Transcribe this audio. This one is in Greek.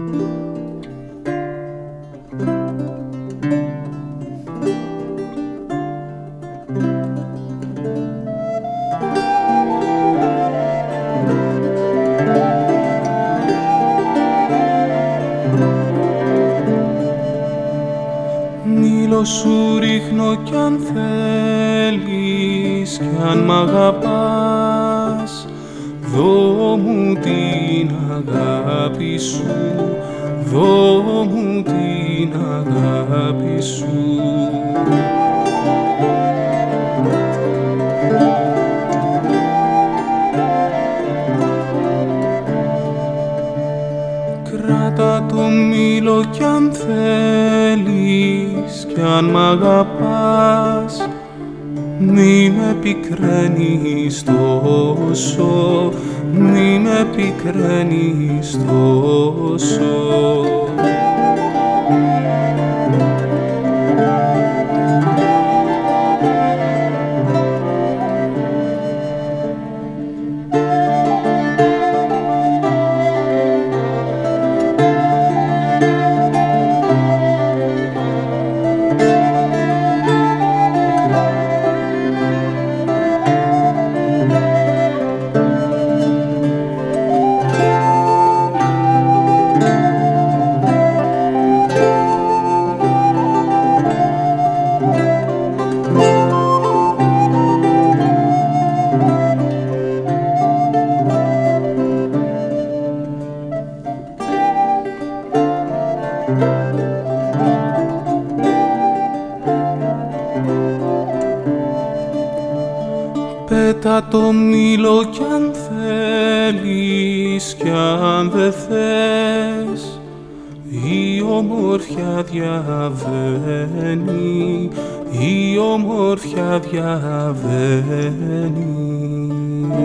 Μήλο σου ρίχνω κι αν θέλεις κι αν μ' αγαπάς, δώ μου την αγάπη σου, δώ μου την αγάπη σου. Κράτα το μήλο κι αν θέλεις κι αν μ' αγαπάς, μη με πικραίνεις τόσο, μη με πικραίνεις τόσο. Πέτα το μήλο κι αν θέλεις κι αν δε θες, η ομορφιά διαβαίνει, η ομορφιά διαβαίνει.